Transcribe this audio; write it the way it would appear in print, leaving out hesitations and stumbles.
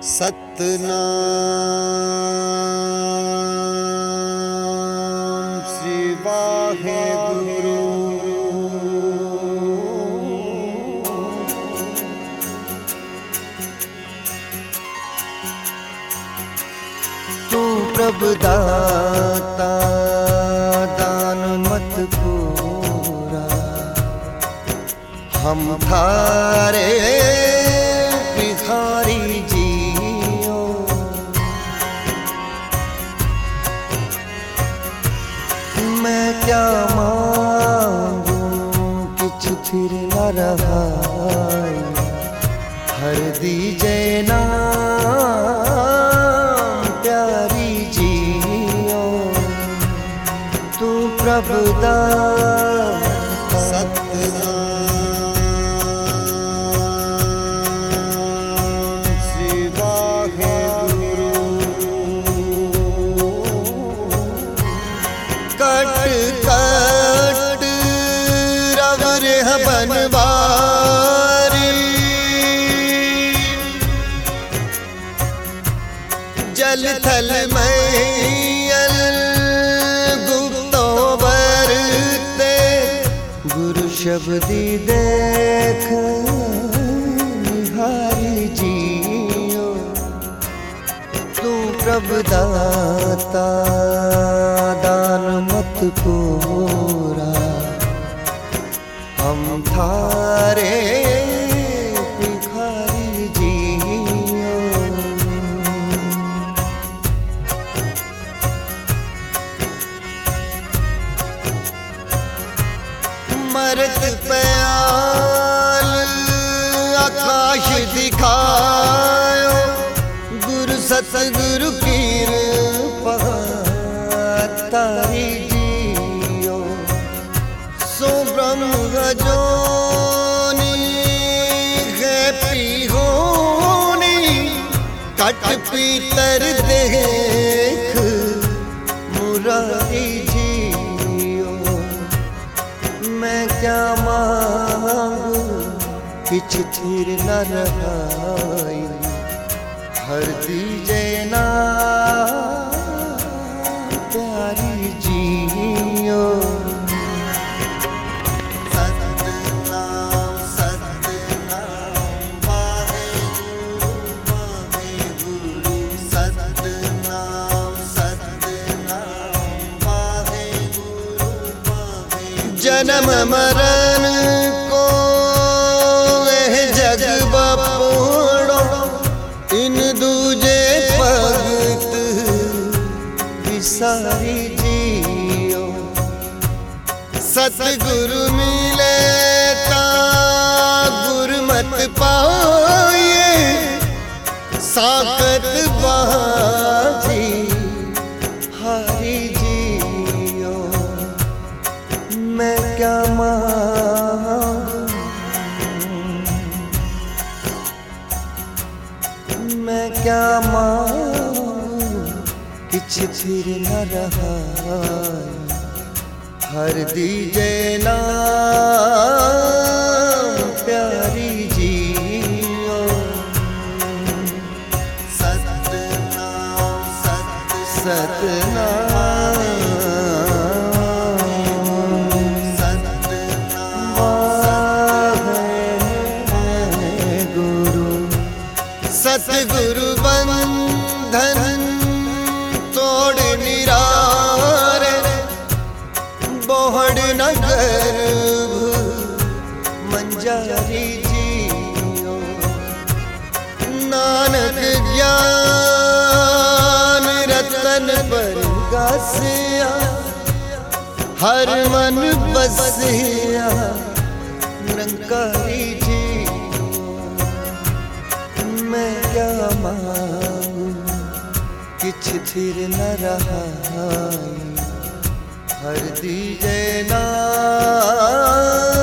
सतनाम श्री वाहेगुरु। तू प्रभु दाता दान मत पूरा, हम थारे भिखारी जियो। मैं क्या मांगू किछ फिर न रहा, हर दीजे नाम प्यारी जियो। तू प्रभु दाता सतनाम कट रवर बनवारी, जल थल मैयल गुप्तो बरते। गुरु शब्दी देख निहारी जियो। तू प्रभु दाता दान मत पूरा, हम थारे भिखारी जियो। मरत प्याल आकाश दिखायो, गुरु सतगुरु कृपा तारी जियो। सो ब्रह्म जोनी है पिहोनी, कट पीतर देख मुरारी जियो। मैं क्या मांगू किछ थिर न रहाई, हर दीजे ना प्यारी जियो। सतनाम सतनाम वाहेगुरु वाहेगुरु। सतनाम सतनाम वाहेगुरु वाहेगुरु। जन्म मरण को जग बपोड़ो, इन दूजे भगत विसारी जियो। सतगुरु मिले ता गुरमत पाए, साकत बाजी हारी जियो। मैं क्या मैं क्या मांगू किछ फिर न रहा, हर दीजे नाम प्यारी जियो। सतनाम सतनाम सतगुरु बंधन तोड़ निरारे, बोहड़ न गर्भ मंजारी जियो। नानक ज्ञान रतन पर गासिया, हर मन बसिया निरंकारी जियो। मैं क्या मांगू किछ थिर न रहा, हर दीजे ना